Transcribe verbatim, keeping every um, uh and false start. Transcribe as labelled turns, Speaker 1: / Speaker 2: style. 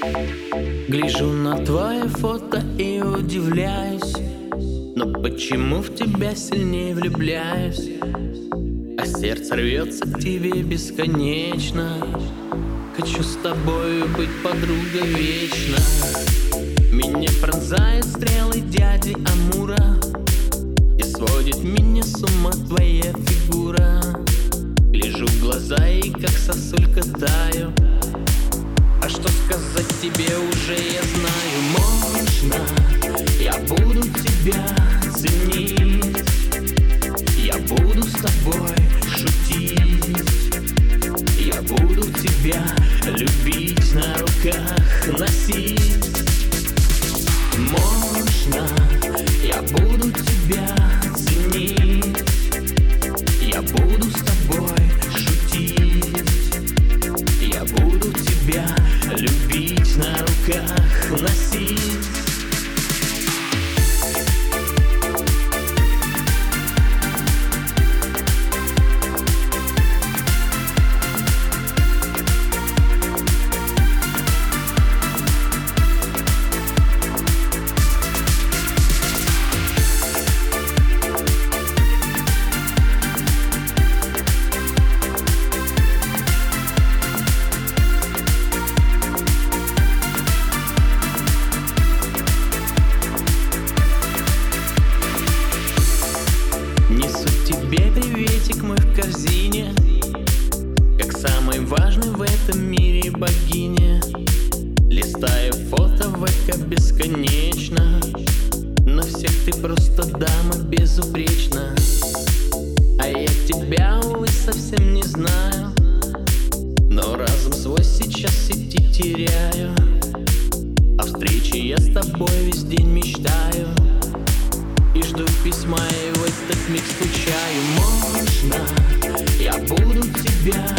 Speaker 1: Гляжу на твое фото и удивляюсь, но почему в тебя сильнее влюбляюсь? А сердце рвется к тебе бесконечно. Хочу с тобою быть подругой вечно. Меня пронзают стрелы дяди Амура, и сводит меня с ума твоя фигура. Гляжу в глаза и как сосулька таю. А что сказать тебе уже я знаю. Можно я буду тебя ценить, я буду с тобой шутить, я буду тебя любить, на руках носить. Можно я буду тебя ценить, я буду с тобой шутить, я буду тебя любить, на руках носить. Несу тебе приветик мой в корзине, как самой важной в этом мире богине. Листаю фото в ВК бесконечно, на всех ты просто дама безупречна. А я тебя, увы, совсем не знаю, но разум свой сейчас в сети теряю. О встрече я с тобой весь день мечтаю и жду письма, и в этот миг скучаю. Можно я буду тебя